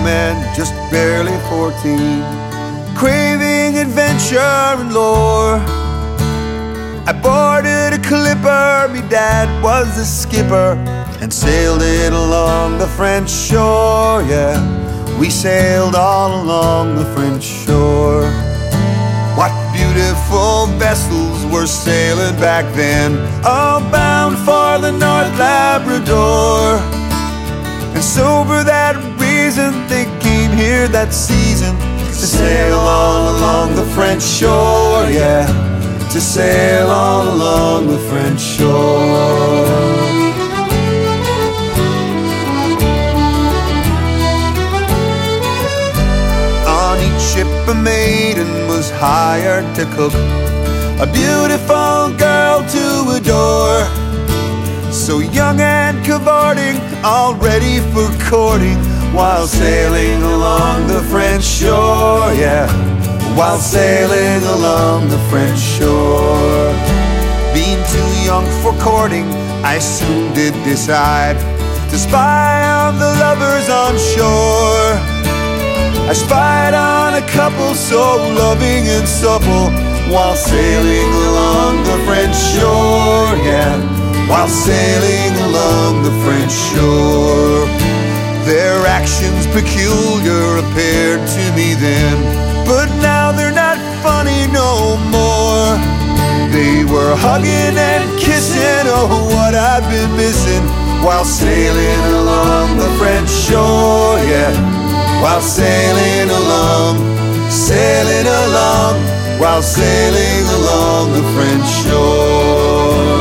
man, just barely 14, craving adventure and lore. I boarded a clipper, me dad was the skipper, and sailed it along the French shore. Yeah, we sailed all along the French shore. What beautiful vessels were sailing back then, all bound for the North Labrador. And so for that reason they came here that season, to sail all along the French shore. Yeah, to sail all along the French shore. On each ship a maiden was hired to cook, a beautiful girl to adore. So young and cavorting, all ready for courting, while sailing along the French shore. Yeah, while sailing along the French shore. Being too young for courting, I soon did decide to spy on the lovers on shore. I spied on a couple so loving and supple, while sailing along the French shore. Yeah, while sailing along the French shore. Their actions peculiar appeared to me then, but now they're not funny no more. They were hugging and kissing, oh what I've been missing, while sailing along the French shore. Yeah, while sailing along, while sailing along the French shore.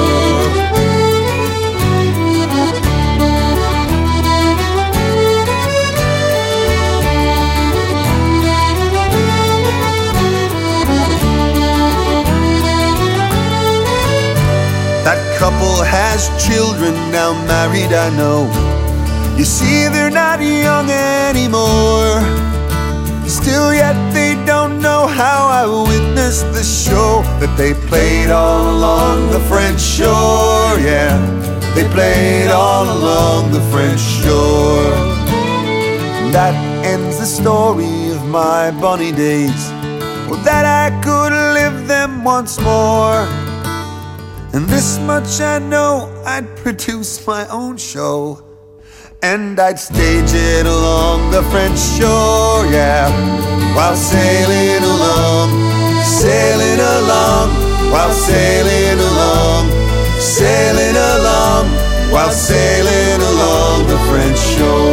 That couple has children now married, I know. You see, they're not young anymore. Still yet they don't know how I witnessed the show that they played all along the French shore. Yeah, they played all along the French shore. That ends the story of my bonny days. Well, that I could live them once more. And this much I know, I'd produce my own show, and I'd stage it along the French shore. Yeah, while sailing along, while sailing along, while sailing along the French shore.